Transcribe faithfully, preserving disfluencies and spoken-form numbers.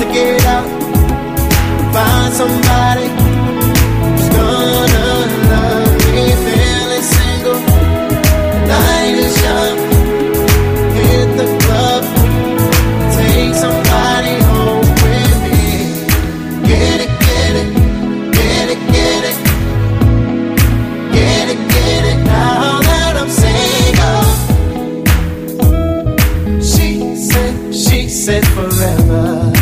to get out, find somebody who's gonna love me. Feeling single, night is young. Hit the club, take somebody home with me. Get it, get it, get it, get it, get it, get it. Now that I'm single, she said, she said forever.